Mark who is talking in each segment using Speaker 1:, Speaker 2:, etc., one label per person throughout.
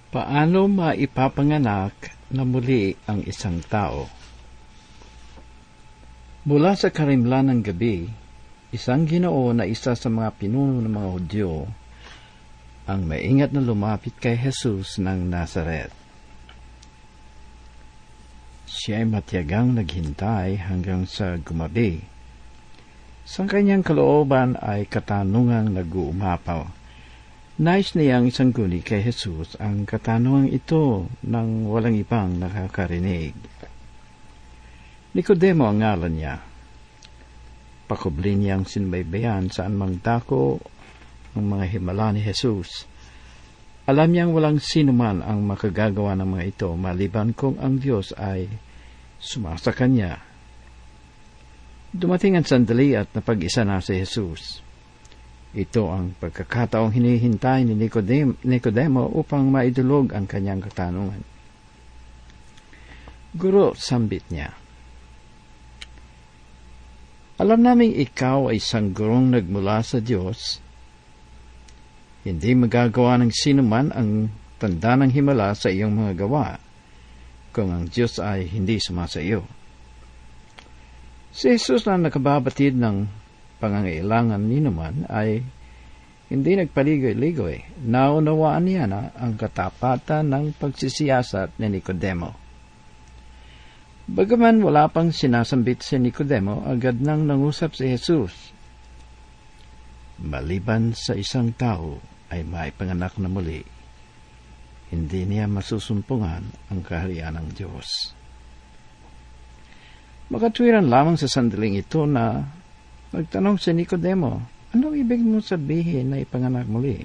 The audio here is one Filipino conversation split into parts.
Speaker 1: Paano maipapanganak na muli ang isang tao? Mula sa karimlan ng gabi, isang Ginoo na isa sa mga pinuno ng mga Hudyo ang maingat na lumapit kay Jesus ng Nazaret. Siya ay matiyagang naghintay hanggang sa gumabi. Sa kanyang kalooban ay katanungang nag-uumapaw. Nais niyang isangguni kay Jesus ang katanungang ito nang walang ibang nakakarinig. Nicodemo ang ngalan niya. Pakubli niyang sinbaybayan saan mang dako ang mga himala ni Jesus. Alam niyang walang sino man ang makagagawa ng mga ito maliban kung ang Diyos ay sumasa kanya. Dumating ang sandali at napag-isa na si Jesus. Ito ang pagkakataong hinihintay ni Nicodemo upang maidulog ang kanyang katanungan. Guro, sambit niya. Alam naming ikaw ay isang gurong nagmula sa Diyos. Hindi magagawa ng sino man ang tanda ng himala sa iyong mga gawa kung ang Diyos ay hindi sumasa iyo. Si Jesus na nakababatid ng pangangailangan ni naman ay hindi nagpaligoy-ligoy. Naunawaan niya na ang katapatan ng pagsisiyasat ni Nicodemo. Bagaman wala pang sinasambit si Nicodemo, agad nang nangusap si Jesus. Maliban sa isang tao ay maipanganak na muli, hindi niya masusumpungan ang kaharian ng Diyos. Makatwiran lamang sa sandaling ito na nagtanong si Nicodemo, anong ibig mo sabihin na ipanganak muli?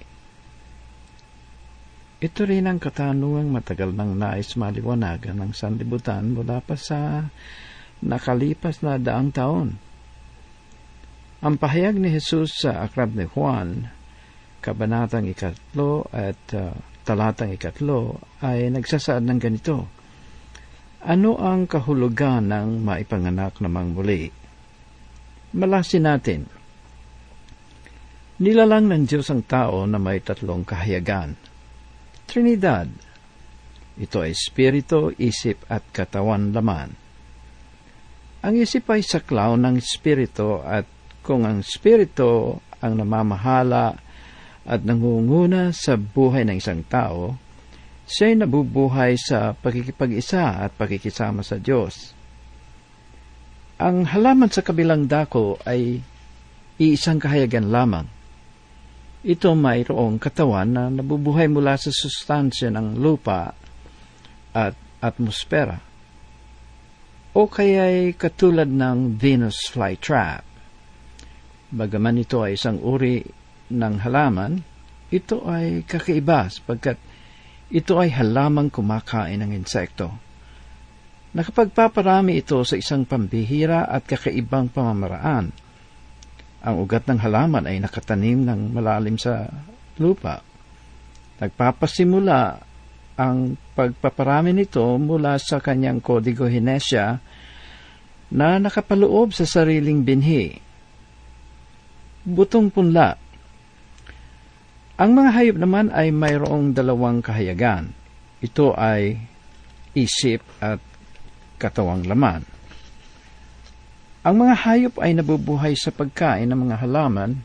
Speaker 1: Ito rin ang katanungang matagal nang nais maliwanagan ng sanlibutan mula pa sa nakalipas na 100 taon. Ang pahayag ni Jesus sa aklat ni Juan, kabanatang 3 at talatang 3 ay nagsasaad ng ganito, ano ang kahulugan ng maipanganak namang muli? Malasin natin. Nilalang ng Diyos ang tao na may 3 kahayagan. Trinidad. Ito ay espiritu, isip at katawan laman. Ang isip ay saklaw ng espiritu at kung ang espiritu ang namamahala at nangunguna sa buhay ng isang tao, siya ay nabubuhay sa pakikipag-isa at pakikisama sa Diyos. Ang halaman sa kabilang dako ay iisang kahayagan lamang. Ito mayroong katawan na nabubuhay mula sa sustansya ng lupa at atmosfera. O kaya'y katulad ng Venus flytrap. Bagaman ito ay isang uri ng halaman, ito ay kakaiba sapagkat ito ay halamang kumakain ng insekto. Nakapagpaparami ito sa isang pambihira at kakaibang pamamaraan. Ang ugat ng halaman ay nakatanim ng malalim sa lupa. Nagpapasimula ang pagpaparami nito mula sa kanyang kodigo Genesia na nakapaloob sa sariling binhi. Butong punla. Ang mga hayop naman ay mayroong 2 kahayagan. Ito ay isip at katawang laman. Ang mga hayop ay nabubuhay sa pagkain ng mga halaman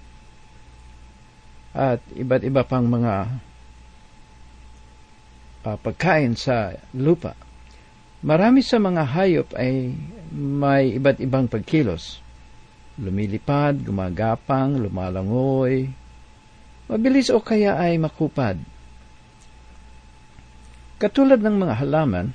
Speaker 1: at iba't iba pang mga pagkain sa lupa. Marami sa mga hayop ay may iba't ibang pagkilos. Lumilipad, gumagapang, lumalangoy, mabilis o kaya ay makupad. Katulad ng mga halaman,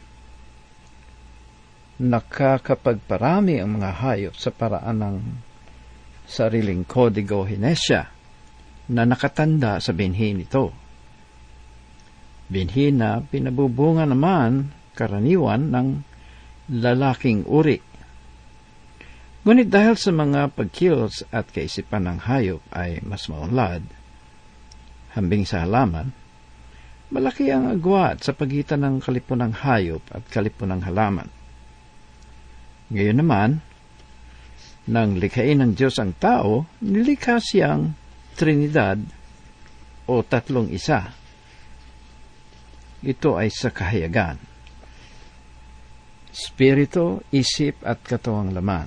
Speaker 1: nakakapagparami ang mga hayop sa paraan ng sariling kodigo Genesia na nakatanda sa binhi nito. Binhi na pinabubunga naman karaniwan ng lalaking uri. Ngunit dahil sa mga pagkilos at kaisipan ng hayop ay mas maunlad, hambing sa halaman, malaki ang agwat sa pagitan ng kalipunang hayop at kalipunang halaman. Ngayon naman, nang likhain ng Diyos ang tao, nilikha siyang Trinidad o 3 isa. ito ay sa kahayagan. Espiritu, isip at katawang laman.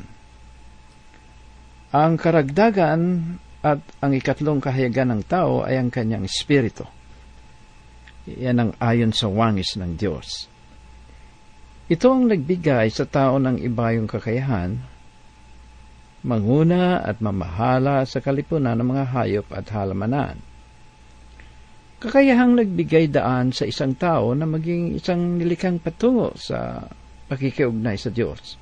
Speaker 1: Ang karagdagan at ang ikatlong kahayagan ng tao ay ang kanyang espiritu. Yan ang ayon sa wangis ng Diyos. Ito ang nagbigay sa tao ng ibayong kakayahan, manguna at mamahala sa kalipunan ng mga hayop at halamanan. Kakayahang nagbigay daan sa isang tao na maging isang nilikhang patungo sa pakikiugnay sa Diyos.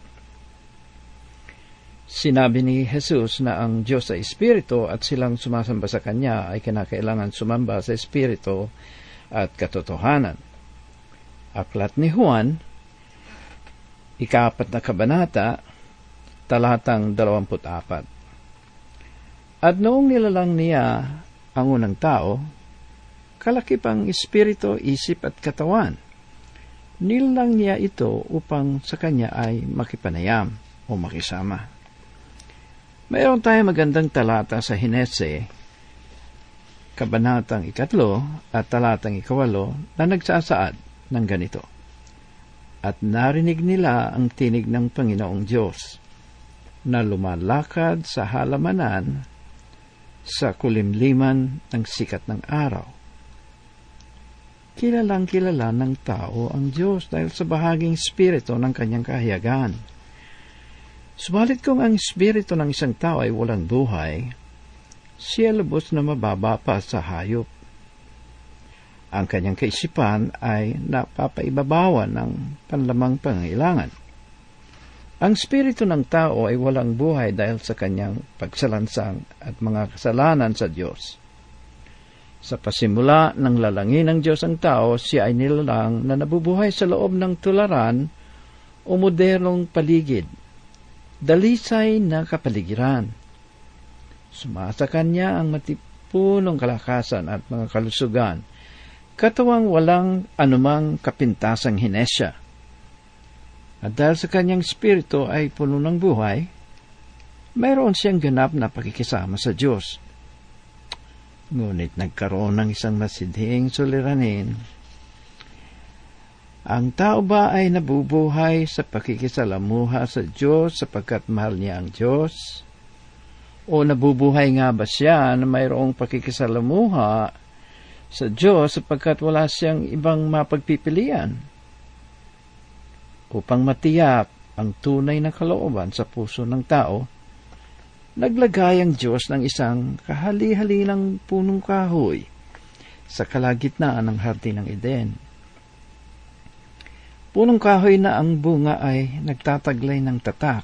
Speaker 1: Sinabi ni Jesus na ang Diyos ay Espiritu at silang sumasamba sa Kanya ay kinakailangan sumamba sa Espiritu at katotohanan. Aklat ni Juan, 4 na kabanata, talatang 24. At noong nilalang niya ang unang tao, kalakip ang espiritu, isip at katawan. Nilalang niya ito upang sa kanya ay makipanayam o makisama. Mayroon tayong magandang talata sa Hinese, kabanatang 3 at talatang 8 na nagsasaad ng ganito. At narinig nila ang tinig ng Panginoong Diyos na lumalakad sa halamanan sa kulimliman ng sikat ng araw. Kilalang kilala ng tao ang Diyos dahil sa bahaging espiritu ng kanyang kahayagan. Subalit kung ang espiritu ng isang tao ay walang buhay, siya lubos na mababa pa sa hayop. Ang kanyang kaisipan ay napapaibabawan ng panlamang pangailangan. Ang espiritu ng tao ay walang buhay dahil sa kanyang pagsalansang at mga kasalanan sa Diyos. Sa pasimula ng lalangin ng Diyos ang tao, siya ay nilalang na nabubuhay sa loob ng tularan o modernong paligid, dalisay na kapaligiran. Sumasa kanya ang matipunong kalakasan at mga kalusugan, katawang walang anumang kapintasang hinesya. At dahil sa kanyang espiritu ay puno ng buhay, mayroon siyang ganap na pakikisama sa Diyos. Ngunit nagkaroon ng isang masidhing suliranin. Ang tao ba ay nabubuhay sa pakikisalamuha sa Diyos sapagkat mahal niya ang Diyos? O nabubuhay nga ba siya na mayroong pakikisalamuha sa Diyos sapagkat wala siyang ibang mapagpipilian? Upang matiyak ang tunay na kalooban sa puso ng tao, naglagay ang Diyos ng isang kahali-halilang punong kahoy sa kalagitnaan ng hardin ng Eden. Punong kahoy na ang bunga ay nagtataglay ng tatak,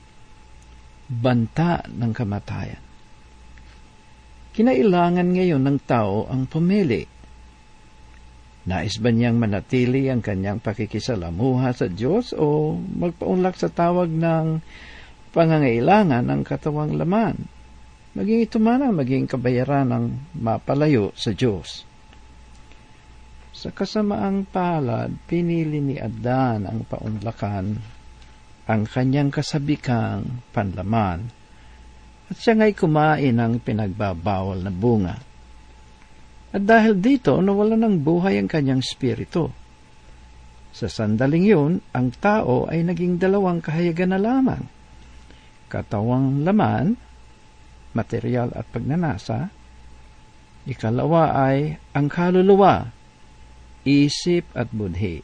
Speaker 1: banta ng kamatayan. Kinailangan ngayon ng tao ang pumili. Nais ba niyang manatili ang kanyang pakikisalamuha sa Diyos o magpaunlak sa tawag ng pangangailangan ng katawang laman, maging ito man ang maging kabayaran ng mapalayo sa Diyos? Sa kasamaang palad, pinili ni Adan ang paunlakan, ang kanyang kasabikang panlaman, at siya nga'y kumain ng pinagbabawal na bunga. At dahil dito, nawala ng buhay ang kanyang espiritu. Sa sandaling yun, ang tao ay naging dalawang kahayagan na lamang. Katawang laman, material at pagnanasa. Ikalawa ay ang kaluluwa, isip at budhi.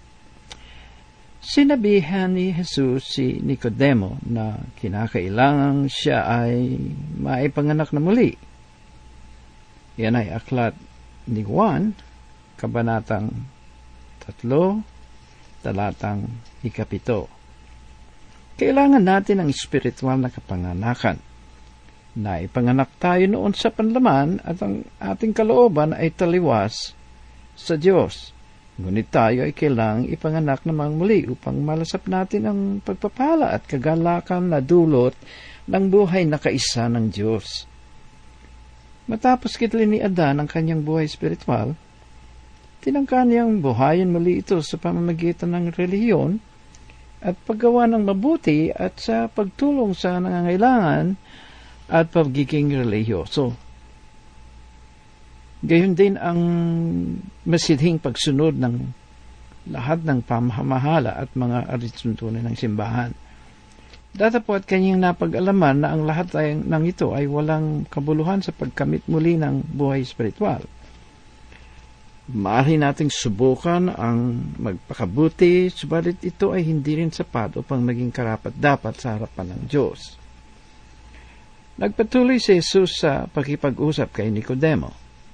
Speaker 1: Sinabihan ni Jesus si Nicodemo na kinakailangang siya ay maipanganak na muli. Yan ay aklat ni Juan, kabanatang 3, talatang 7. Kailangan natin ang espiritual na kapanganakan. Naipanganak tayo noon sa panlaman at ang ating kalooban ay taliwas sa Diyos. Ngunit tayo ay kailangang ipanganak namang muli upang malasap natin ang pagpapala at kagalakan na dulot ng buhay na kaisa ng Diyos. Matapos kitlin ni Adan ang kanyang buhay espiritual, tinangka niyang buhayin muli ito sa pamamagitan ng relihiyon at paggawa ng mabuti at sa pagtulong sa nangangailangan at pagiging relihiyoso. Gayon din ang masidhing pagsunod ng lahat ng pamamahala at mga alituntunin ng simbahan. Datapwat kanyang napag-alaman na ang lahat ng ito ay walang kabuluhan sa pagkamit muli ng buhay espiritual. Maaari nating subukan ang magpakabuti, subalit ito ay hindi rin sapat upang maging karapat-dapat sa harapan ng Diyos. Nagpatuloy si Jesus sa pakipag-usap kay Nicodemo.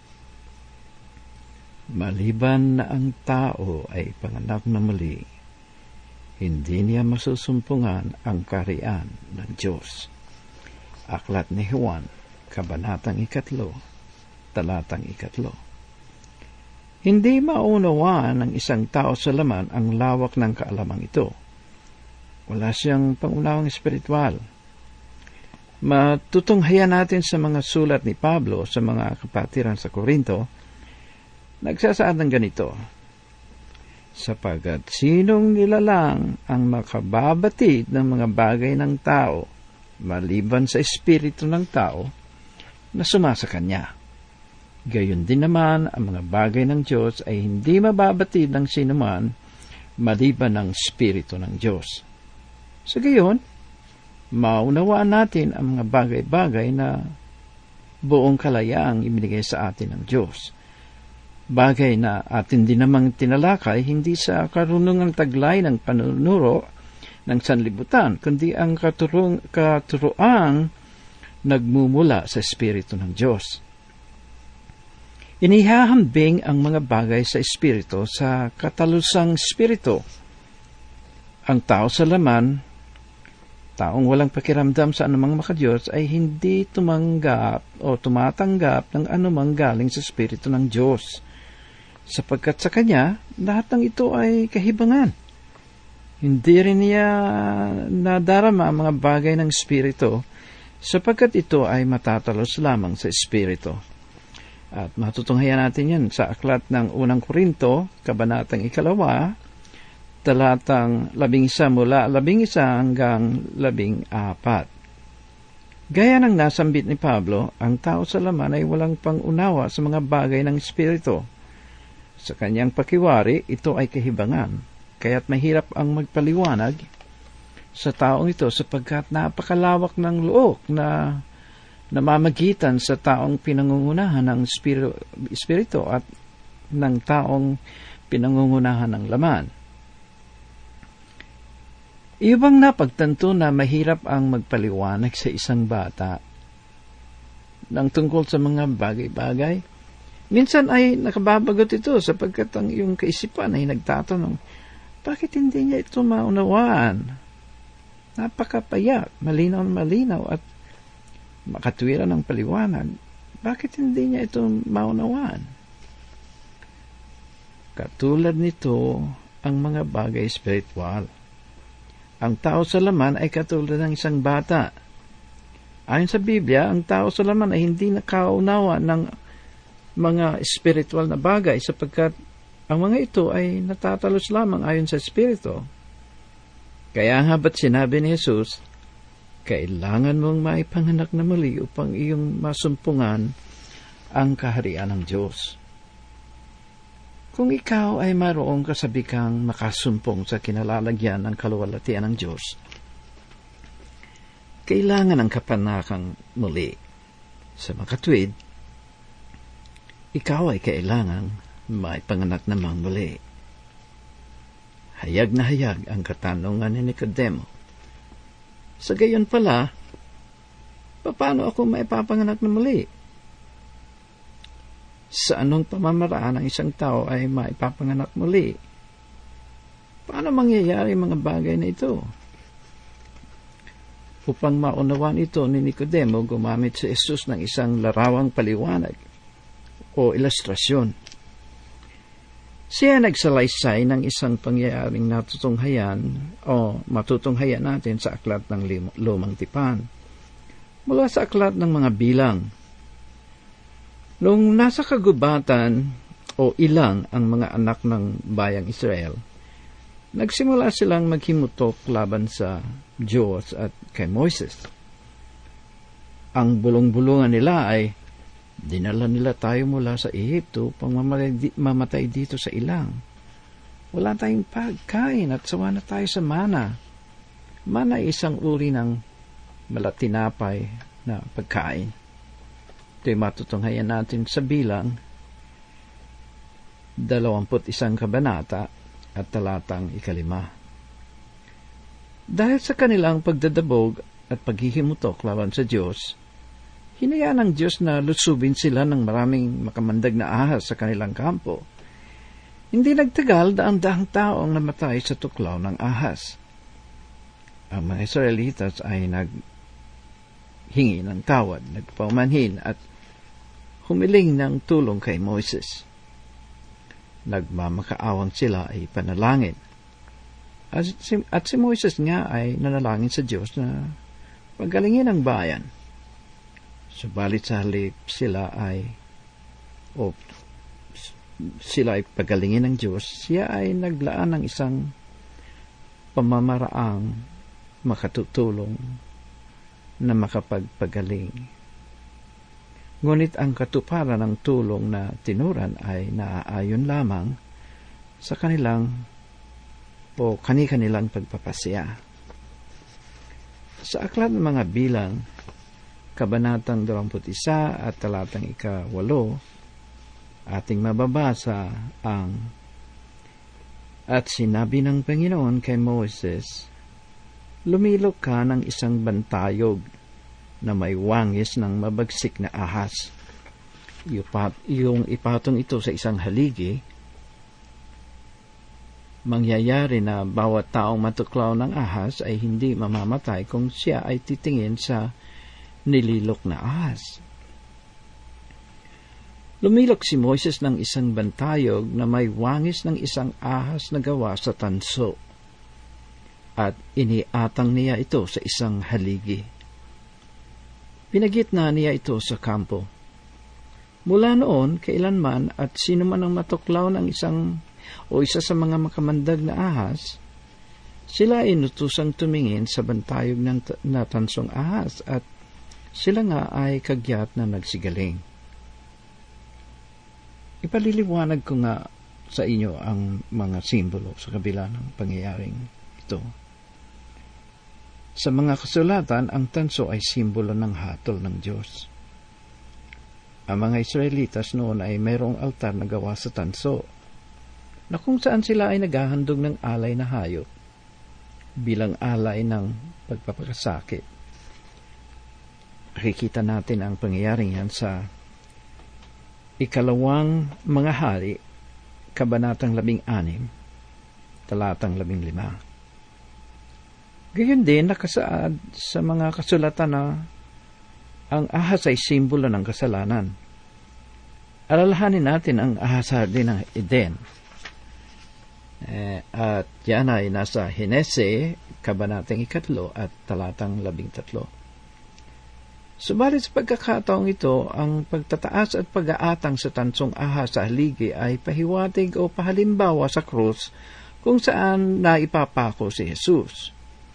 Speaker 1: Maliban na ang tao ay panganak na muli, hindi niya masusumpungan ang kaharian ng Diyos. Aklat ni Juan, Kabanatang 3, Talatang 3. Hindi maunawaan ng isang tao sa laman ang lawak ng kaalamang ito. Wala siyang pangunawang espiritual. Matutunghayan natin sa mga sulat ni Pablo sa mga kapatiran sa Korinto, nagsasaad ng ganito, sapagkat sinong nilalang ang makababatid ng mga bagay ng tao, maliban sa espiritu ng tao, na sumasa kanya. Gayon din naman, ang mga bagay ng Diyos ay hindi mababatid ng sinuman, maliban ng espiritu ng Diyos. Sa gayon, maunawaan natin ang mga bagay-bagay na buong kalayaang ibinigay sa atin ng Diyos. Bagay na atin din namang tinalakay hindi sa karunungang taglay ng panunuro ng sanlibutan, kundi ang katuroang nagmumula sa Espiritu ng Diyos. Inihahambing ang mga bagay sa Espiritu sa katalusang Espiritu. Ang tao sa laman, taong walang pakiramdam sa anumang makadiyos, ay hindi tumanggap o tumatanggap ng anumang galing sa Espiritu ng Diyos, sapagkat sa kanya, lahat ng ito ay kahibangan. Hindi rin niya nadarama ang mga bagay ng Espiritu, sapagkat ito ay matatalos lamang sa Espiritu. At matutunghayan natin yan sa aklat ng unang Korinto, Kabanatang 2, Talatang 11 mula 11 hanggang 14. Gaya ng nasambit ni Pablo, ang tao sa laman ay walang pangunawa sa mga bagay ng Espiritu. Sa kanyang pakiwari, ito ay kahibangan, kaya't mahirap ang magpaliwanag sa taong ito sapagkat napakalawak ng look na namamagitan sa taong pinangungunahan ng Espiritu at ng taong pinangungunahan ng laman. Ibang napagtanto na mahirap ang magpaliwanag sa isang bata ng tungkol sa mga bagay-bagay. Minsan ay nakababagot ito sapagkat ang iyong kaisipan ay nagtatanong, bakit hindi niya ito maunawaan? Napakapayak, malinaw at makatwiran ng paliwanag. Bakit hindi niya ito maunawaan? Katulad nito ang mga bagay espiritual. Ang tao sa laman ay katulad ng isang bata. Ayon sa Biblia, ang tao sa laman ay hindi nakaunawa ng mga espiritual na bagay sapagkat ang mga ito ay natatalos lamang ayon sa Espiritu. Kaya nga ba't sinabi ni Jesus, kailangan mong maipanganak na muli upang iyong masumpungan ang kaharian ng Diyos. Kung ikaw ay mayroong kasabikang makasumpong sa kinalalagyan ng kaluwalhatian ng Diyos, kailangan ang kapanakang muli. Sa makatwid, ikaw ay kailangang maipanganak namang muli. Hayag na hayag ang katanungan ni Nicodemo. Sa gayon pala, paano ako maipapanganak na muli? Sa anong pamamaraan ang isang tao ay maipapanganak muli? Paano mangyayari mga bagay na ito? Upang maunawaan ito ni Nicodemo, gumamit si Jesus ng isang larawang paliwanag o ilustrasyon. Siya nagsalaysay ng isang pangyayaring natutunghayan o matutunghayan natin sa aklat ng Lumang Tipan. Mula sa aklat ng mga bilang. Noong nasa kagubatan o ilang ang mga anak ng bayang Israel, nagsimula silang maghimutok laban sa Diyos at kay Moises. Ang bulong-bulungan nila ay, Dinala nila tayo mula sa Ehipto pang mamatay dito sa ilang. Wala tayong pagkain at sawa na tayo sa mana. Mana ay isang uri ng malatinapay na pagkain. Ito'y matutunghayan natin sa Bilang 21 kabanata at talatang 5. Dahil sa kanilang pagdadabog at paghihimutok laban sa Diyos, hinayaan ng Diyos na lusubin sila ng maraming makamandag na ahas sa kanilang kampo. Hindi nagtagal, daang-daang tao ang namatay sa tuklaw ng ahas. Ang mga Israelitas ay naghingi ng tawad, nagpaumanhin at humiling ng tulong kay Moises. Nagmamakaawang sila ay panalangin. At si Moises nga ay nanalangin sa Diyos na pagalingin ang bayan. Subalit sa halip sila ay pagalingin ng Diyos, siya ay naglaan ng isang pamamaraang makatutulong na makapagpagaling. Ngunit ang katuparan ng tulong na tinuran ay naaayon lamang sa kanilang kani-kanilang pagpapasya. Sa aklat ng mga Bilang, kabanatang 21 at talatang 8, ating mababasa ang at sinabi ng Panginoon kay Moses, lumilok ka ng isang bantayog na may wangis ng mabagsik na ahas. Yung ipatong ito sa isang haligi, mangyayari na bawat taong matuklaw ng ahas ay hindi mamamatay kung siya ay titingin sa nililok na ahas. Lumilok si Moises ng isang bantayog na may wangis ng isang ahas na gawa sa tanso, at iniatang niya ito sa isang haligi. Pinagitna niya ito sa kampo. Mula noon, kailanman at sino man ang matuklaw ng isa sa mga makamandag na ahas, sila ay inutusang tumingin sa bantayog na tansong ahas at sila nga ay kagyat na nagsigaling. Ipaliliwanag ko nga sa inyo ang mga simbolo sa kabila ng pangyayaring ito. Sa mga kasulatan, ang tanso ay simbolo ng hatol ng Diyos. Ang mga Israelitas noon ay mayroong altar na gawa sa tanso, na kung saan sila ay naghahandog ng alay na hayop bilang alay ng pagpapakasakit. Nakikita natin ang pangyayaring yan sa 2 Mga Hari, kabanatang 16, talatang 15. Gayon din nakasaad sa mga kasulatan na ang ahas ay simbolo ng kasalanan. Alalahanin natin ang ahas din ng Eden. At yan ay nasa Henese, kabanatang 3 at talatang 13. Subalit sa pagkakataong ito, ang pagtataas at pag-aatang sa tansong ahas sa haligi ay pahiwatig o pahalimbawa sa krus kung saan naipapako si Jesus.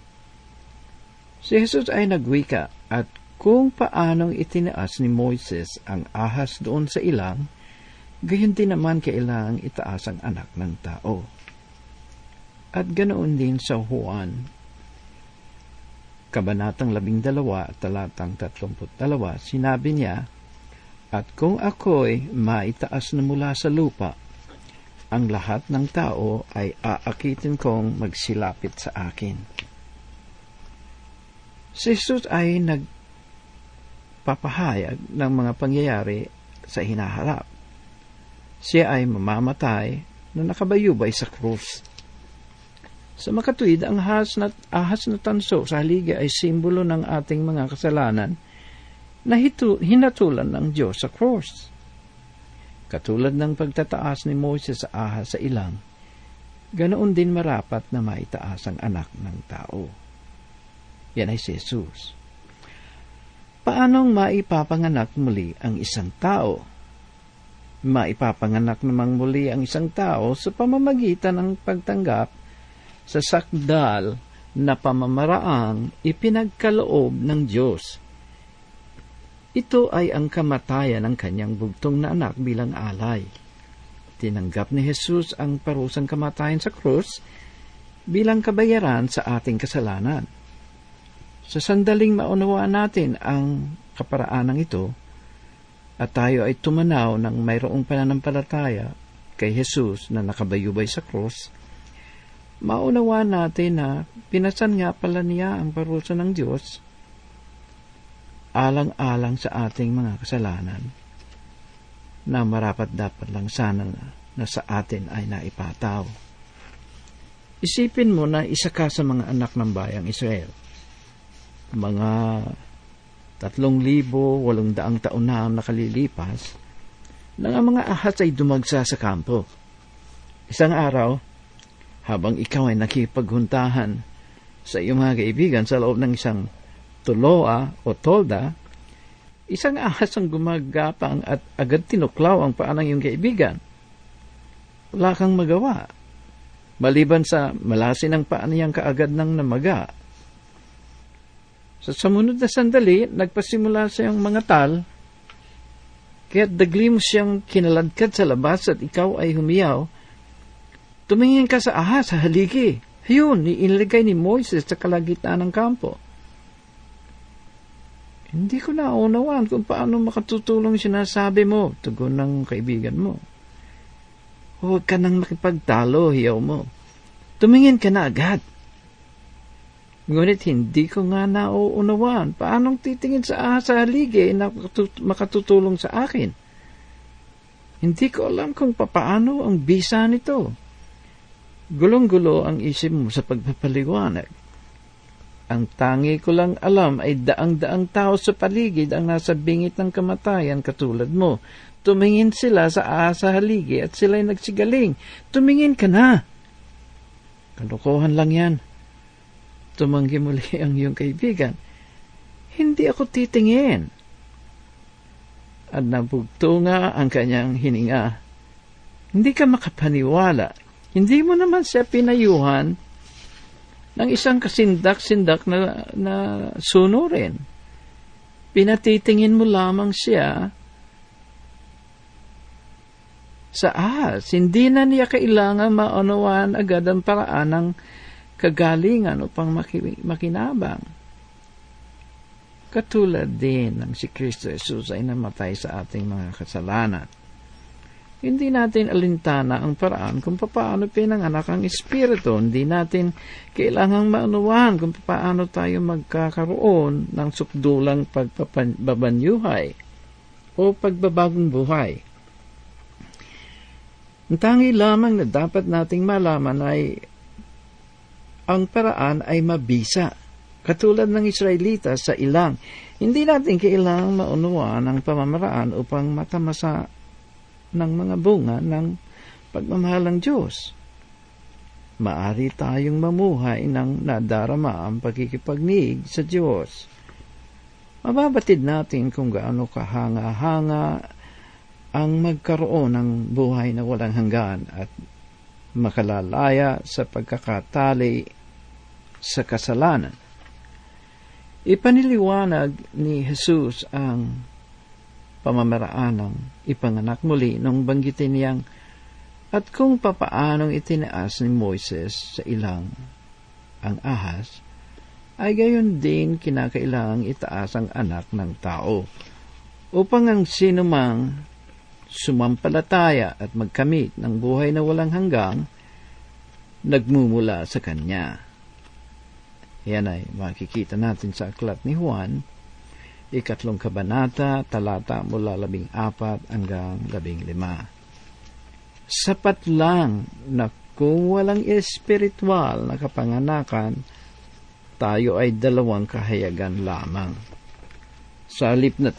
Speaker 1: Si Jesus ay nagwika at kung paanong itinaas ni Moises ang ahas doon sa ilang, gayon din naman kailangang itaas ang anak ng tao. At ganoon din sa Juan, kabanatang 12, talatang 32, sinabi niya, at kung ako'y maitaas na mula sa lupa, ang lahat ng tao ay aakitin kong magsilapit sa akin. Si Jesus ay nagpapahayag ng mga pangyayari sa hinaharap. Siya ay mamamatay na nakabayubay sa krus. Sa makatuwid, ang ahas na tanso sa haligi ay simbolo ng ating mga kasalanan na hinatulan ng Diyos sa krus. Katulad ng pagtataas ni Moises sa ahas sa ilang, ganoon din marapat na maitaas ang anak ng tao. Yan ay si Jesus. Paanong maipapanganak muli ang isang tao? Maipapanganak namang muli ang isang tao sa pamamagitan ng pagtanggap sa sakdal na pamamaraang ipinagkaloob ng Diyos. Ito ay ang kamatayan ng kanyang bugtong na anak bilang alay. Tinanggap ni Jesus ang parusang kamatayan sa krus bilang kabayaran sa ating kasalanan. Sa sandaling maunawaan natin ang kaparaanang ito, at tayo ay tumanaw ng mayroong pananampalataya kay Jesus na nakabayubay sa krus, maunawaan natin na pinasan nga pala niya ang parusa ng Diyos alang-alang sa ating mga kasalanan na marapat-dapat lang sana na sa atin ay naipataw. Isipin mo na isa ka sa mga anak ng bayang Israel. Mga 3,800 taon na ang nakalilipas nang ang mga ahas ay dumagsa sa kampo. Isang araw, habang ikaw ay nakipaghuntahan sa iyong mga kaibigan sa loob ng isang tuloa o tolda, isang ahas ang gumagapang at agad tinuklaw ang paa ng iyong kaibigan. Wala kang magawa, maliban sa malasin ang paa niyang kaagad ng namaga. Sa sumunod na sandali, nagpasimula siyang mangatal, kaya't dagli mo siyang kinaladkad sa labas at ikaw ay humiyaw. Tumingin ka sa ahas, sa haligi. Ayun, inilagay ni Moises sa kalagitnaan ng kampo. Hindi ko naunawaan kung paano makatutulong sinasabi mo, tugon ng kaibigan mo. Huwag ka nang makipagtalo, hiyaw mo. Tumingin ka na agad. Ngunit hindi ko nga nauunawaan paanong titingin sa ahas sa haligi na makatutulong sa akin. Hindi ko alam kung papaano ang bisa nito. Gulong-gulo ang isip mo sa pagpapaliwanag. Ang tangi ko lang alam ay daang-daang tao sa paligid ang nasa bingit ng kamatayan katulad mo. Tumingin sila sa ahas sa haligi at sila'y nagsigaling. Tumingin ka na! Kalokohan lang yan. Tumanggi muli ang iyong kaibigan. Hindi ako titingin. At nabugto nga ang kanyang hininga. Hindi ka makapaniwala. Hindi mo naman siya pinayuhan ng isang kasindak-sindak na sunurin. Pinatitingin mo lamang siya sa ahas. Hindi na niya kailangan maunawaan agad ang paraan ng kagalingan upang makinabang. Katulad din ng si Kristo Jesus ay namatay sa ating mga kasalanan. Hindi natin alintana ang paraan kung paano pinanganak ang Espiritu. Hindi natin kailangang maunawaan kung paano tayo magkakaroon ng sukdulang pagpapabanyuhay o pagbabagong buhay. Ang tangi lamang na dapat nating malaman ay ang paraan ay mabisa. Katulad ng Israelita sa ilang, hindi natin kailangang maunawaan ang pamamaraan upang matamasa ng mga bunga ng pagmamahal ng Diyos. Maari tayong mamuhay ng nadarama ang pagkikipagniig sa Diyos. Mababatid natin kung gaano kahanga-hanga ang magkaroon ng buhay na walang hanggan at makalalaya sa pagkakatali sa kasalanan. Ipaniliwanag ni Jesus ang pamamaraan ng ipanganak muli nung banggitin niyang at kung papaanong itinaas ni Moises sa ilang ang ahas, ay gayon din kinakailangang itaas ang anak ng tao upang ang sinumang sumampalataya at magkamit ng buhay na walang hanggang nagmumula sa Kanya. Yan ay makikita natin sa aklat ni Juan, 3 kabanata, talata mula 14 hanggang 15. Sapat lang na kung walang espiritual na kapanganakan, tayo ay 2 kahayagan lamang. Sa halip na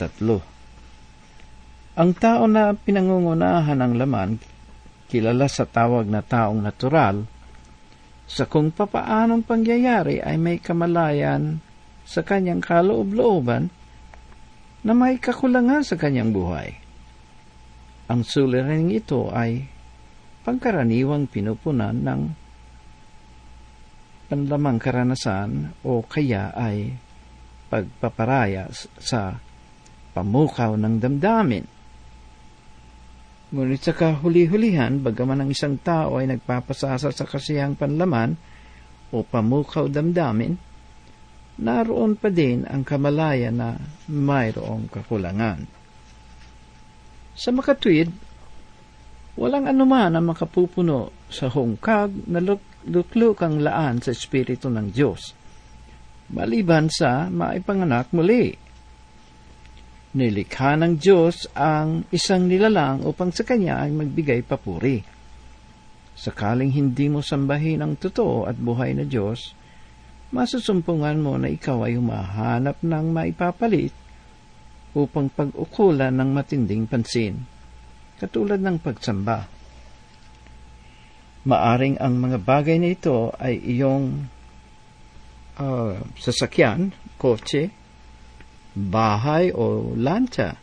Speaker 1: 3. Ang tao na pinangungunahan ng laman, kilala sa tawag na taong natural, sa kung papaanong pangyayari ay may kamalayan sa kanyang kaloob-looban na may kakulangan sa kanyang buhay. Ang suliraning ito ay pangkaraniwang pinupunan ng panlamang karanasan o kaya ay pagpaparaya sa pamukaw ng damdamin. Ngunit sa kahuli-hulihan, bagaman ang isang tao ay nagpapasasa sa kasiyang panlaman o pamukaw damdamin, naroon pa din ang kamalayan na mayroong kakulangan. Sa makatwid, walang anuman ang makapupuno sa hungkag na luklukang laan sa Espiritu ng Diyos, maliban sa maipanganak muli. Nilikha ng Diyos ang isang nilalang upang sa Kanya ay magbigay papuri. Sakaling hindi mo sambahin ang totoo at buhay na Diyos, masusumpungan mo na ikaw ay humahanap ng maipapalit upang pag-ukulan ng matinding pansin, katulad ng pagsamba. Maaring ang mga bagay na ito ay iyong sasakyan, kotse, bahay o lancha,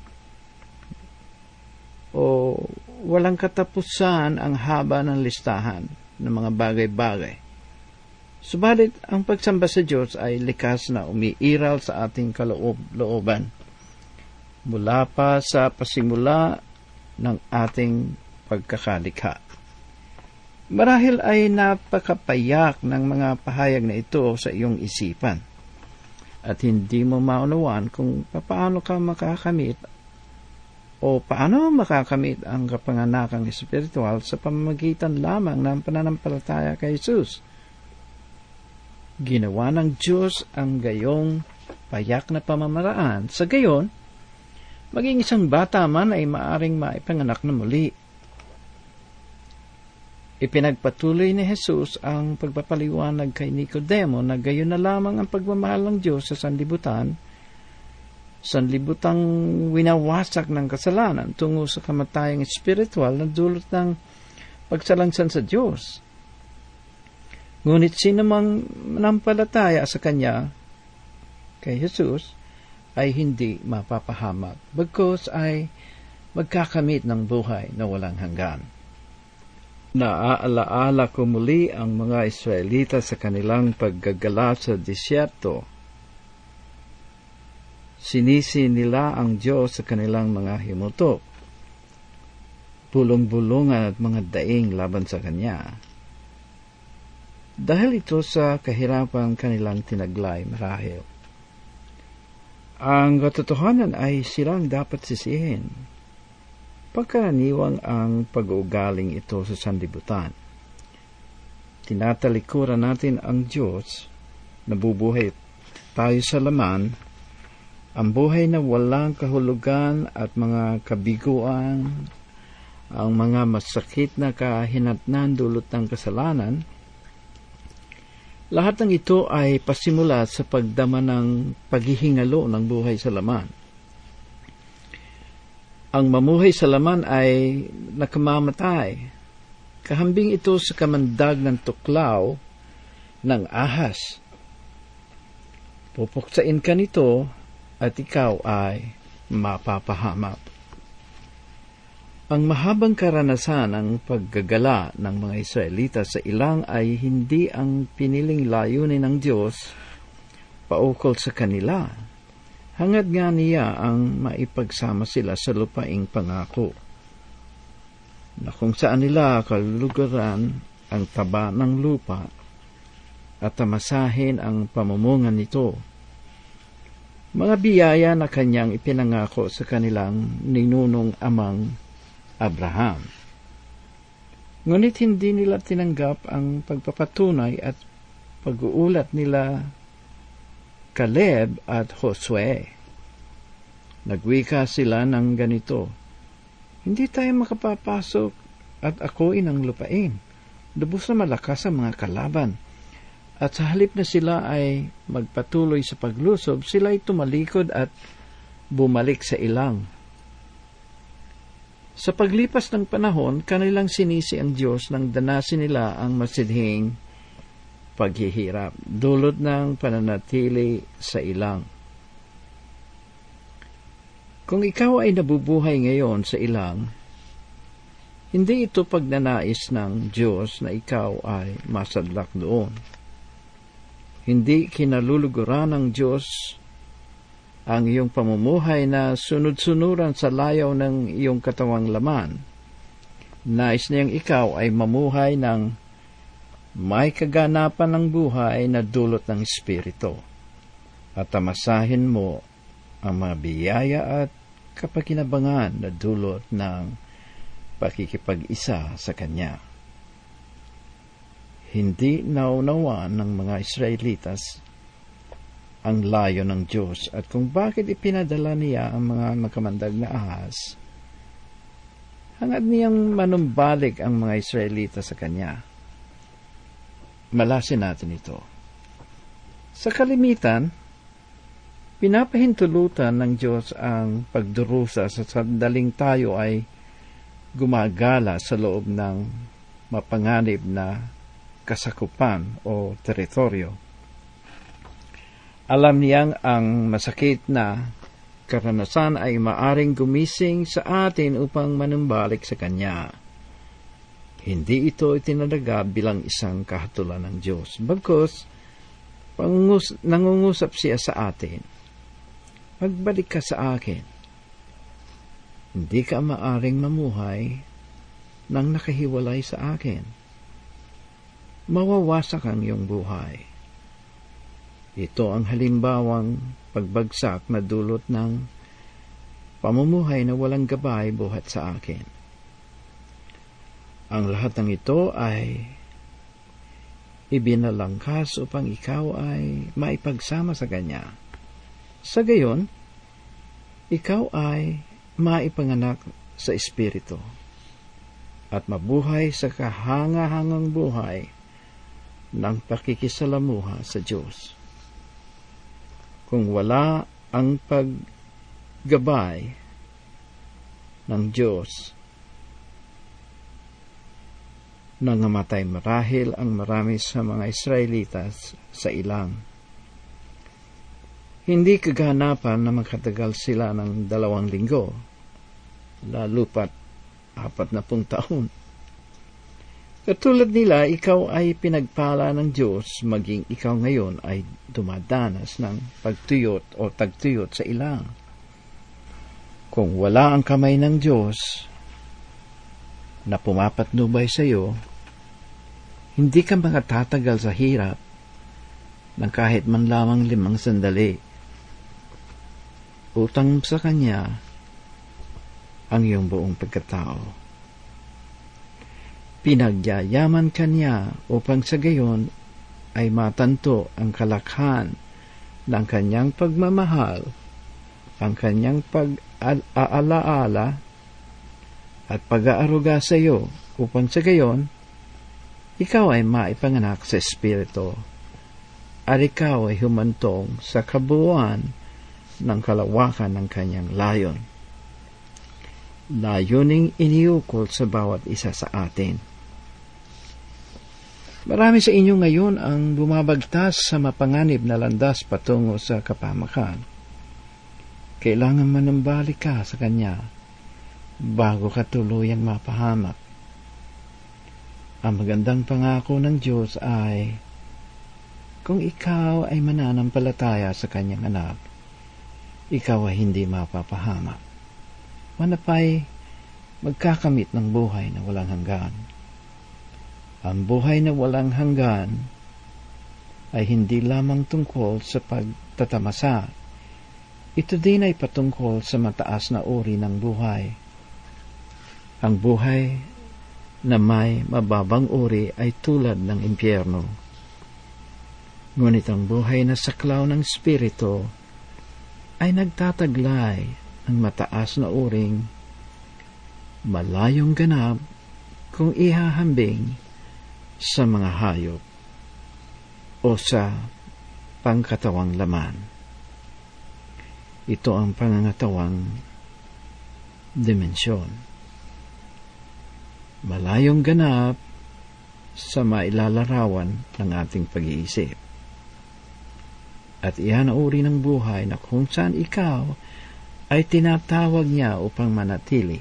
Speaker 1: o walang katapusan ang haba ng listahan ng mga bagay-bagay. Subalit, ang pagsamba sa Diyos ay likas na umiiral sa ating kaloob-looban mula pa sa pasimula ng ating pagkakalikha. Marahil ay napakapayak ng mga pahayag na ito sa iyong isipan at hindi mo maunawan kung paano ka makakamit o paano makakamit ang kapanganakang espiritual sa pamamagitan lamang ng pananampalataya kay Jesus. Ginawa ng Diyos ang gayong payak na pamamaraan. Sa gayon, maging isang bata man ay maaring maipanganak na muli. Ipinagpatuloy ni Jesus ang pagpapaliwanag kay Nicodemo na gayon na lamang ang pagmamahal ng Diyos sa sanlibutang winawasak ng kasalanan tungo sa kamatayang espiritual na dulot ng pagsalansan sa Diyos. Ngunit sino mang manampalataya sa Kanya, kay Jesus, ay hindi mapapahamak, bagkus ay magkakamit ng buhay na walang hanggan. Naaalaala ko muli ang mga Israelita sa kanilang paggagala sa disyerto. Sinisi nila ang Diyos sa kanilang mga himutok, bulong-bulungan at mga daing laban sa Kanya. Dahil ito sa kahirapan kanilang tinaglay marahil. Ang katotohanan ay silang dapat sisihin. Pagkaraniwang ang pag-uugaling ito sa sanlibutan. Tinatalikuran natin ang Diyos, nabubuhay tayo sa laman, ang buhay na walang kahulugan at mga kabiguan, ang mga masakit na kahinatnan dulot ng kasalanan. Lahat ng ito ay pasimula sa pagdama ng paghihingalo ng buhay sa laman. Ang mamuhay sa laman ay nakamamatay. Kahambing ito sa kamandag ng tuklaw ng ahas. Pupuksain ka nito at ikaw ay mapapahamak. Ang mahabang karanasan ng paggagala ng mga Israelita sa ilang ay hindi ang piniling layunin ng Diyos paukol sa kanila. Hangad nga niya ang maipagsama sila sa lupaing pangako, na kung saan nila kalulugaran ang taba ng lupa at tamasahin ang pamumungan nito. Mga biyaya na kanyang ipinangako sa kanilang ninunong amang Abraham. Ngunit hindi nila tinanggap ang pagpapatunay at pag-uulat nila Caleb at Josue. Nagwika sila ng ganito, hindi tayo makapapasok at akuin ang lupain. Lubos na malakas ang mga kalaban. At sa halip na sila ay magpatuloy sa paglusob, sila ay tumalikod at bumalik sa ilang. Sa paglipas ng panahon, kanilang sinisi ang Diyos nang danasin nila ang masidhing paghihirap, dulot ng pananatili sa ilang. Kung ikaw ay nabubuhay ngayon sa ilang, hindi ito pagnanais ng Diyos na ikaw ay masadlak doon. Hindi kinaluluguran ng Diyos ang iyong pamumuhay na sunod-sunuran sa layaw ng iyong katawang laman. Nais niyang ikaw ay mamuhay ng may kaganapan ng buhay na dulot ng Espiritu, at tamasahin mo ang mga biyaya at kapakinabangan na dulot ng pakikipag-isa sa Kanya. Hindi naunawaan ng mga Israelitas ang layo ng Diyos at kung bakit ipinadala niya ang mga nakamandag na ahas. Hangad niyang manumbalik ang mga Israelita sa Kanya. Malasin natin ito. Sa kalimitan, pinapahintulutan ng Diyos ang pagdurusa sa sandaling tayo ay gumagala sa loob ng mapanganib na kasakupan o teritoryo. Alam niyang ang masakit na karanasan ay maaring gumising sa atin upang manumbalik sa Kanya. Hindi ito itinalaga bilang isang kahatulan ng Diyos. Bagkus, nangungusap siya sa atin. Magbalik ka sa akin. Hindi ka maaring mamuhay nang nakahiwalay sa akin. Mawawasak ang iyong buhay. Ito ang halimbawang pagbagsak na dulot ng pamumuhay na walang gabay buhat sa akin. Ang lahat ng ito ay ibinalangkas upang ikaw ay maipagsama sa Kanya. Sa gayon, ikaw ay maipanganak sa Espiritu at mabuhay sa kahangahangang buhay ng pakikisalamuha sa Diyos. Kung wala ang paggabay ng Diyos, nangamatay marahil ang marami sa mga Israelitas sa ilang. Hindi kaganapan na makatagal sila ng 2 linggo, lalo pat 40 taon. Katulad nila, ikaw ay pinagpala ng Diyos, maging ikaw ngayon ay dumadanas ng pagtuyot o tagtuyot sa ilang. Kung wala ang kamay ng Diyos na pumapatnubay sa iyo, hindi ka makatatagal sa hirap ng kahit man lamang 5 sandali. Utang sa Kanya ang iyong buong pagkatao. Pinagyayaman Kanya upang sa gayon ay matanto ang kalakhan ng Kanyang pagmamahal, ang Kanyang pag-aalaala at pag-aaruga sa iyo upang sa gayon ikaw ay maipanganak sa Espiritu at ikaw ay humantong sa kabuuan ng kalawakan ng Kanyang layon. Layuning iniukol sa bawat isa sa atin. Marami sa inyo ngayon ang bumabagtas sa mapanganib na landas patungo sa kapahamakan. Kailangan manumbalik ka sa Kanya bago ka tuluyang mapahamak. Ang magandang pangako ng Diyos ay, kung ikaw ay mananampalataya sa Kanyang anak, ikaw ay hindi mapapahamak. Manapay magkakamit ng buhay na walang hanggan. Ang buhay na walang hanggan ay hindi lamang tungkol sa pagtatamasa. Ito din ay patungkol sa mataas na uri ng buhay. Ang buhay na may mababang uri ay tulad ng impyerno. Ngunit ang buhay na saklaw ng Espiritu ay nagtataglay ng mataas na uring malayong ganap kung ihahambing sa mga hayop o sa pangkatawang laman. Ito ang pangangatawang dimensyon. Malayong ganap sa mailalarawan ng ating pag-iisip. At iyan ang uri ng buhay na kung saan ikaw ay tinatawag niya upang manatili.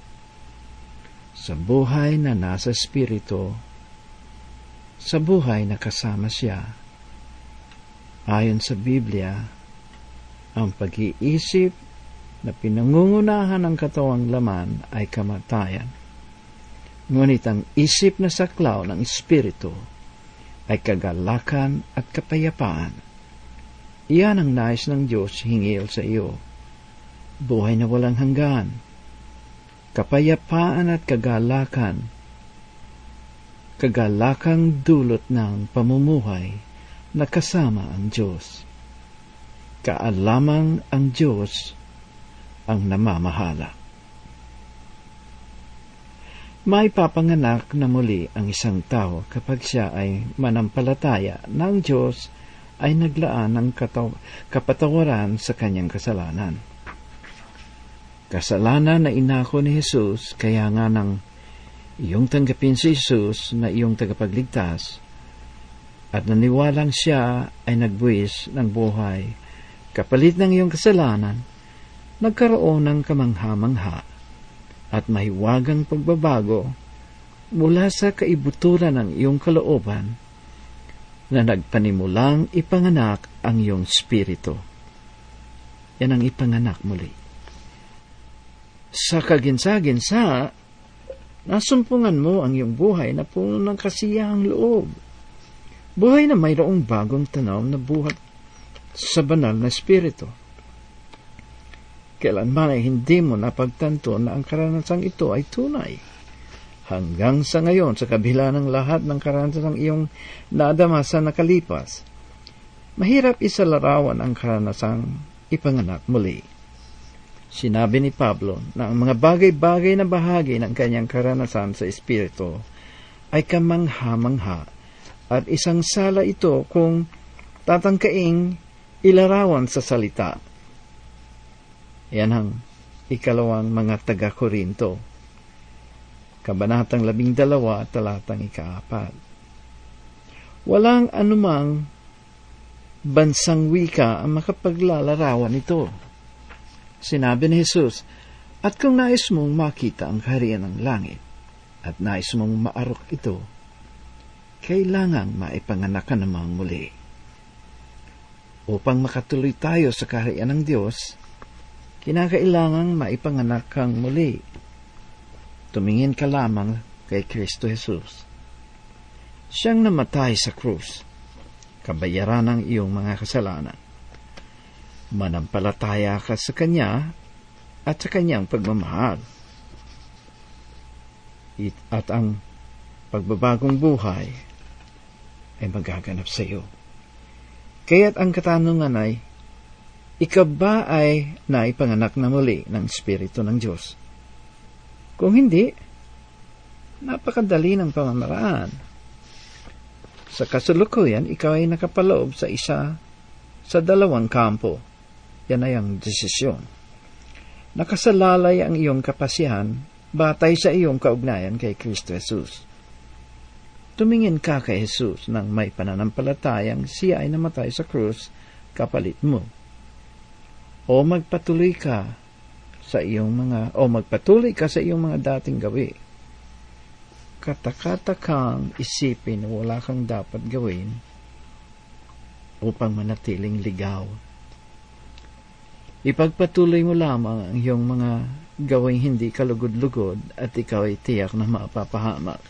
Speaker 1: Sa buhay na nasa Espiritu, sa buhay na kasama siya. Ayon sa Biblia, Ang pag-iisip na pinangungunahan ng katawang laman ay kamatayan. Ngunit ang isip na saklaw ng Espiritu ay kagalakan at kapayapaan. Iyan ang nais ng Diyos hingil sa iyo. Buhay na walang hanggan, kapayapaan at kagalakan, kagalakang dulot ng pamumuhay na kasama ang Diyos. Kaalamang ang Diyos ang namamahala. Maipapanganak na muli ang isang tao kapag siya ay manampalataya na ang Diyos ay naglaan ng kapatawaran sa kanyang kasalanan. Kasalanan na inako ni Jesus, kaya nga nang iyong tanggapin si Jesus na iyong tagapagligtas at naniwalang siya ay nagbuwis ng buhay kapalit ng iyong kasalanan, nagkaroon ng kamangha-mangha at mahiwagang pagbabago mula sa kaibuturan ng iyong kalooban na nagpanimulang ipanganak ang iyong spirito. Yan ang ipanganak muli. Sa kaginsa-ginsa, nasumpungan mo ang iyong buhay na puno ng kasiyahang loob. Buhay na mayroong bagong tanaw na buhat sa banal na espiritu. Kailanman ay hindi mo napagtanto na ang karanasang ito ay tunay. Hanggang sa ngayon, sa kabila ng lahat ng karanasang iyong nadama sa nakalipas, mahirap isalarawan ang karanasang ipanganak muli. Sinabi ni Pablo na ang mga bagay-bagay na bahagi ng kanyang karanasan sa espiritu ay kamangha-mangha at isang sala ito kung tatangkaing ilarawan sa salita. Yan ang ikalawang mga taga-Korinto, Kabanatang 12, talatang 4. Walang anumang bansang wika ang makapaglalarawan ito. Sinabi ni Jesus, at kung nais mong makita ang kaharian ng langit, at nais mong maarok ito, kailangang maipanganak ka namang muli. Upang makatuloy tayo sa kaharian ng Diyos, kinakailangang maipanganak kang muli. Tumingin ka lamang kay Kristo Jesus. Siyang namatay sa krus, kabayaran ng iyong mga kasalanan. Manampalataya ka sa Kanya at sa Kanyang pagmamahal. At ang pagbabagong buhay ay magaganap sa iyo. Kaya't ang katanungan ay, ikaw ba ay naipanganak na muli ng Espiritu ng Diyos? Kung hindi, napakadali ng pamamaraan. Sa kasalukuyan, ikaw ay nakapaloob sa dalawang kampo. Yan ay ang desisyon. Nakasalalay ang iyong kapasihan batay sa iyong kaugnayan kay Kristo Jesus. Tumingin ka kay Jesus nang may pananampalatayang siya ay namatay sa krus kapalit mo. O magpatuloy ka sa iyong mga dating gawi. Katakatakang isipin na wala kang dapat gawin upang manatiling ligaw. Ipagpatuloy mo lamang ang iyong mga gawing hindi kalugod-lugod at ikaw ay tiyak na mapapahamak.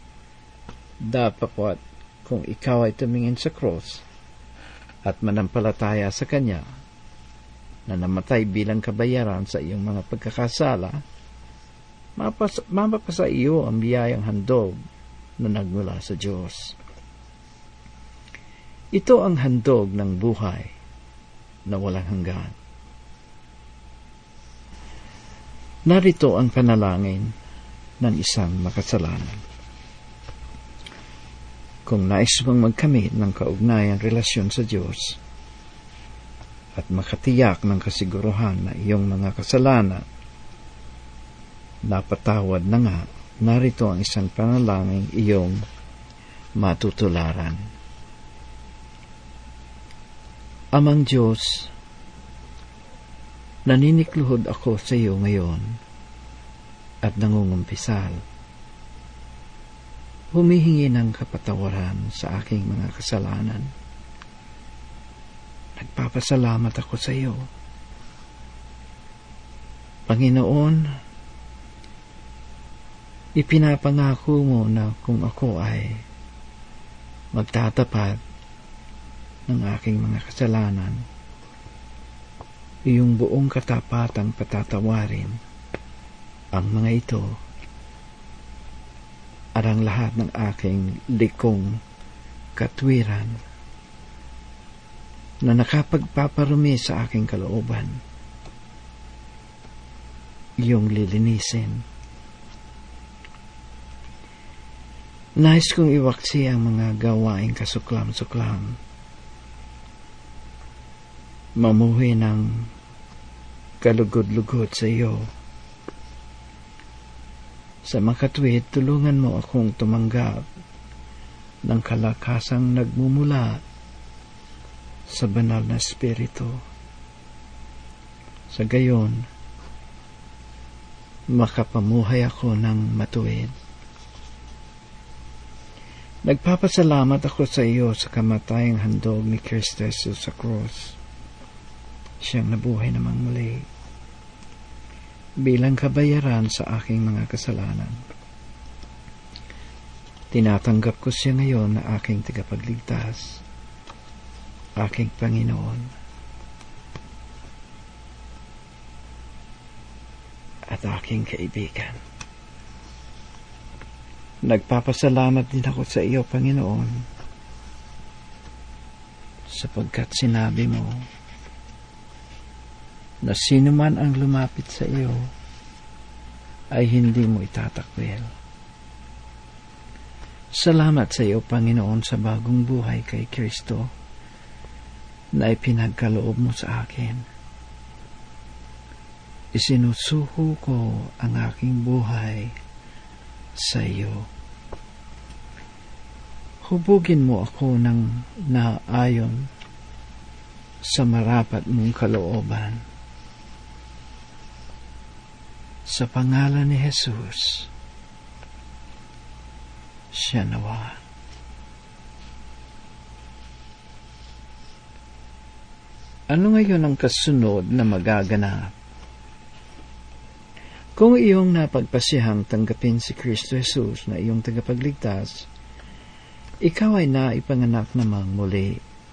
Speaker 1: Dapat kung ikaw ay tumingin sa cross at manampalataya sa Kanya na namatay bilang kabayaran sa iyong mga pagkakasala, mapapasa iyo ang biyayang handog na nagmula sa Diyos. Ito ang handog ng buhay na walang hanggan. Narito ang panalangin ng isang makasalanan. Kung nais mong magkamit ng kaugnayang relasyon sa Diyos at makatiyak ng kasiguruhan na iyong mga kasalanan napatawad na nga, narito ang isang panalangin iyong matutularan. Amang Diyos, naninikluhod ako sa iyo ngayon at nangungumpisal. Humihingi ng kapatawaran sa aking mga kasalanan. Nagpapasalamat ako sa iyo. Panginoon, ipinapangako mo na kung ako ay magtatapat ng aking mga kasalanan, iyong buong katapatang patatawarin ang mga ito at ang lahat ng aking likong katwiran na nakapagpaparumi sa aking kalooban, iyong lilinisin. Nais kong iwaksi ang mga gawaing kasuklam-suklam, mamuhi ng kalugod-lugod sa iyo. Sa makatwid, tulungan mo akong tumanggap ng kalakasang nagmumula sa banal na Espiritu. Sa gayon, makapamuhay ako ng matuwid. Nagpapasalamat ako sa iyo sa kamatayang handog ni Kristo Jesus sa krus. Siyang nabuhay namang muli bilang kabayaran sa aking mga kasalanan. Tinatanggap ko siya ngayon na aking tagapagligtas, aking Panginoon, at aking kaibigan. Nagpapasalamat din ako sa iyo, Panginoon, sapagkat sinabi mo na sino man ang lumapit sa iyo ay hindi mo itatakwil. Salamat sa iyo, Panginoon, sa bagong buhay kay Kristo na ipinagkaloob mo sa akin. Isinusuko ko ang aking buhay sa iyo. Hubugin mo ako ng naayon sa marapat mong kalooban. Sa pangalan ni Jesus, siya nawa. Ano ngayon ang kasunod na magaganap? Kung iyong napagpasihang tanggapin si Kristo Jesus na iyong tagapagligtas, ikaw ay naipanganak namang muli.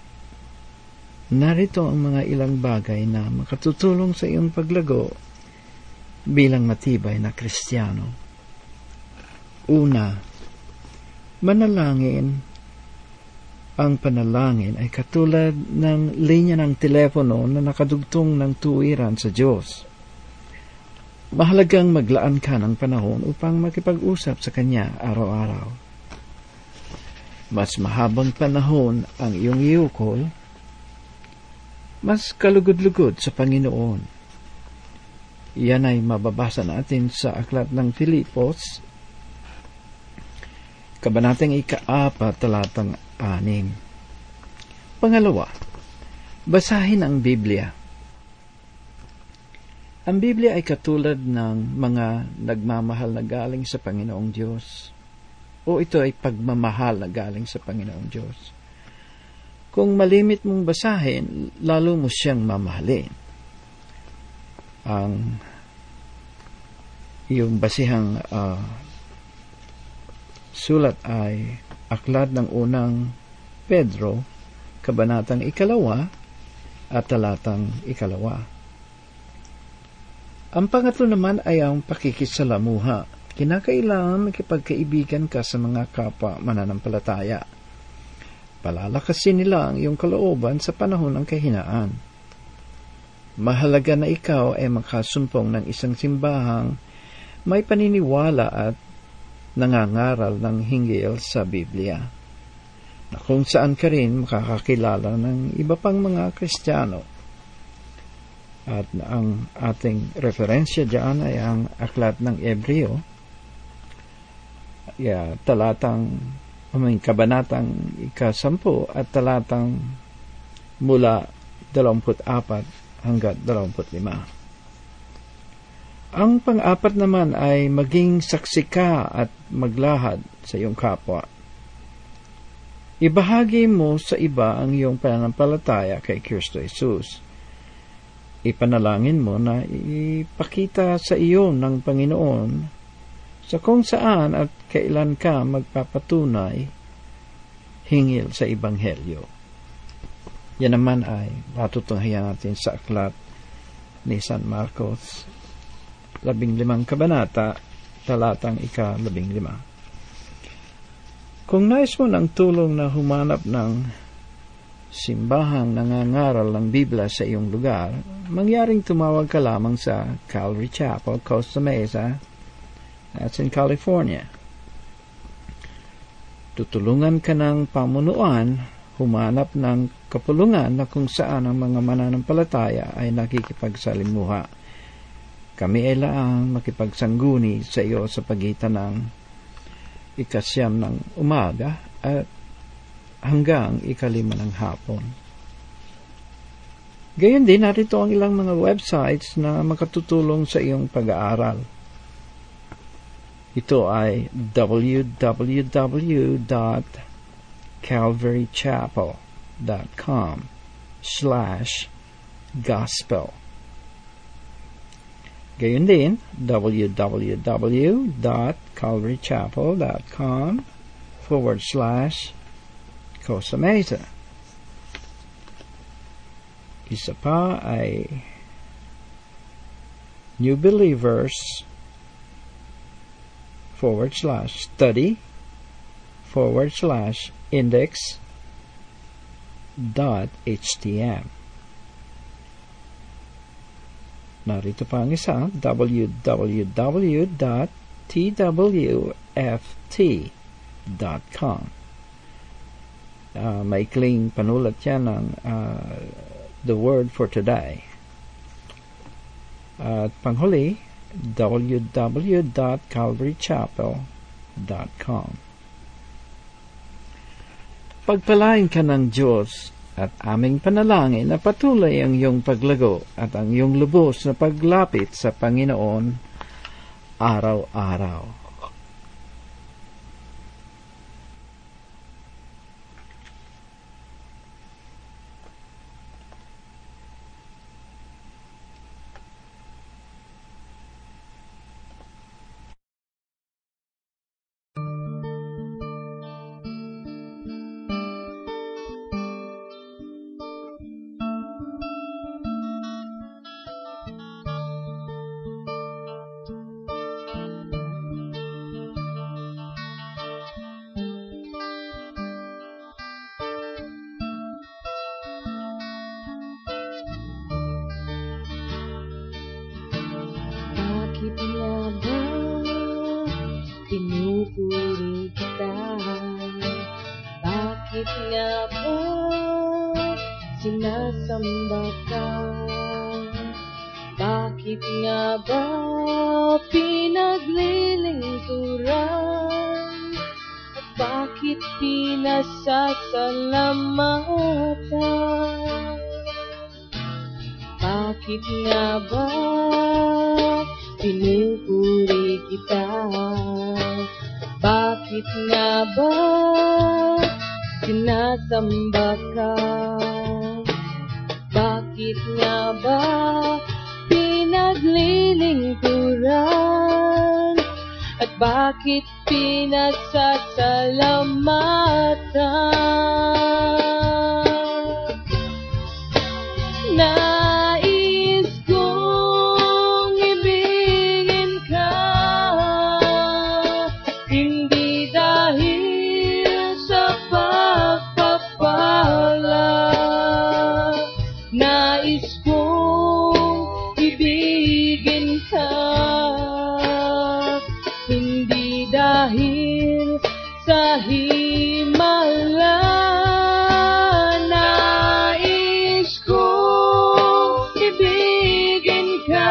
Speaker 1: Narito ang mga ilang bagay na makatutulong sa iyong paglago bilang matibay na Kristiyano. Una, manalangin. Ang panalangin ay katulad ng linya ng telepono na nakadugtong ng tuwiran sa Diyos. Mahalagang maglaan ka ng panahon upang makipag-usap sa Kanya araw-araw. Mas mahabang panahon ang iyong iukol, mas kalugod-lugod sa Panginoon. Iyan ay mababasa natin sa aklat ng Filipos, kabanatang 4, talatang 6. Pangalawa, basahin ang Biblia. Ang Biblia ay katulad ng mga nagmamahal na galing sa Panginoong Diyos, o ito ay pagmamahal na galing sa Panginoong Diyos. Kung malimit mong basahin, lalo mo siyang mamahalin. Ang iyong basihang sulat ay aklat ng unang Pedro, kabanatang 1 at talatang 1. Ang pangatlo naman ay ang pakikisalamuha. Kinakailangan makipagkaibigan ka sa mga kapwa mananampalataya. Palalakasin nila ang iyong kalooban sa panahon ng kahinaan. Mahalaga na ikaw ay makasumpong ng isang simbahang may paniniwala at nangangaral ng hinggil sa Biblia, na kung saan ka rin makakakilala ng iba pang mga Kristiyano. At ang ating referensya diyan ay ang aklat ng Hebreo, kabanatang 10 at talatang mula 24 hanggang 25. Ang pang-apat naman ay maging saksi ka at maglahad sa iyong kapwa. Ibahagi mo sa iba ang iyong pananampalataya kay Kristo Jesus. Ipanalangin mo na ipakita sa iyo ng Panginoon sa kung saan at kailan ka magpapatunay hingil sa Ebanghelyo. Yan naman ay matutunghayan natin sa aklat ni San Marcos, 15 kabanata, talatang 15. Kung nais mo ng tulong na humanap ng simbahang nangangaral ng Biblia sa iyong lugar, mangyaring tumawag ka lamang sa Calvary Chapel, Costa Mesa, that's in California. Tutulungan ka ng pamunuan, humanap ng kapulungan na kung saan ang mga mananampalataya ay nakikipagsalimuha. Kami ay laang makipagsangguni sa iyo sa pagitan ng 9 ng umaga at hanggang 5 ng hapon. Gayon din, narito ang ilang mga websites na makatutulong sa iyong pag-aaral. Ito ay www.calvarychapel.com/gospel. Gayon din, www.calvarychapel.com/Costa Mesa. Isa pa ay New Believers/study/index.htm. Narito pa ang isa, www.twft.com. Maikling panulat yan ng The Word for Today. At panghuli, www.calvarychapel.com. Pagpalain ka ng Diyos at aming panalangin na patuloy ang iyong paglago at ang iyong lubos na paglapit sa Panginoon araw-araw.
Speaker 2: Bakit nga ba pinupuri kita? Bakit nga ba sinasamba ka? Bakit nga ba pinaglilingkuran? At bakit pinasasalamatan? Bakit nga ba pinupuri kita? Bakit nga ba sinasamba ka? Bakit nga ba pinaglilingkuran? At bakit pinasasalamatan? Nais kong ibigin ka, hindi dahil sa pagpapala. Nais kong ibigin ka, hindi dahil sa himala. Nais kong ibigin ka,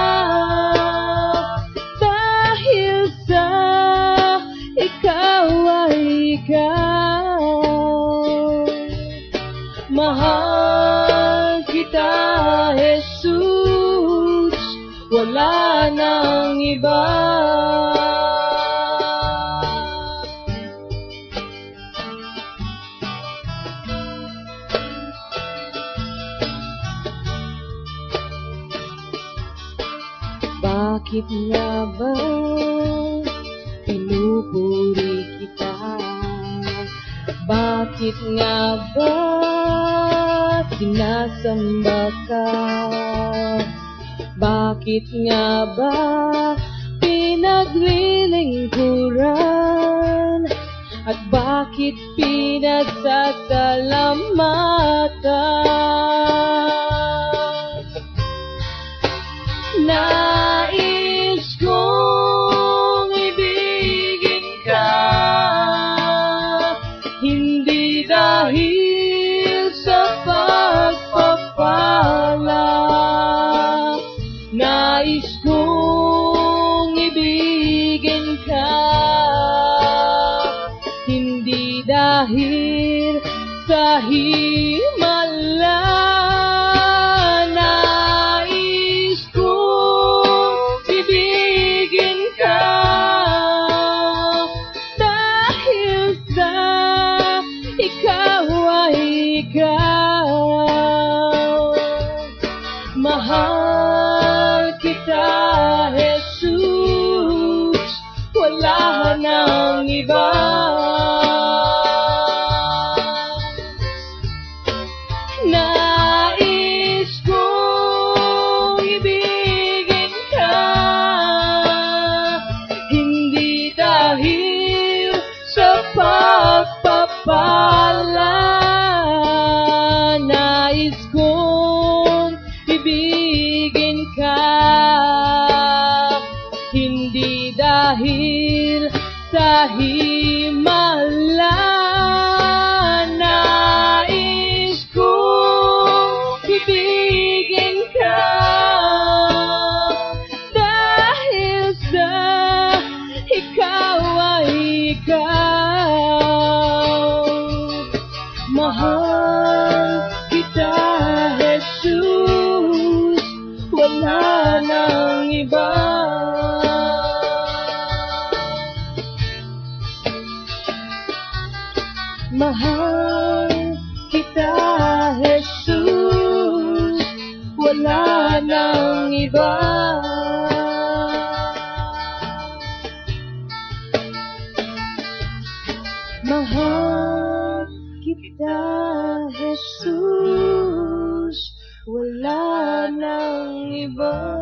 Speaker 2: dahil sa ikaw ay ikaw. Mahal kita, Jesus, wala nang iba. Bakit nga ba pinupuri kita? Bakit nga ba sinasamba ka? Bakit nga ba pinaglilingkuran? At bakit pinagsasalamatan? Nais kong ibigin ka, hindi dahil sa pagpapala. Nais kong ibigin ka, hindi dahil sa himala. Nais kong ibigin ka, dahil sa ikaw ay ikaw. Mahal kita, Jesus, wala nang iba. Nais kong ibigin ka, hindi dahil sa pagpapala. Nais kong ibigin ka, hindi dahil sa himala. Nais kong ibigin ka, dahil sa ikaw ay ikaw. Mahal kita, Jesus, wala nang iba. Mahal kita, Jesus, wala nang iba. Mahal kita, Jesus, wala nang iba.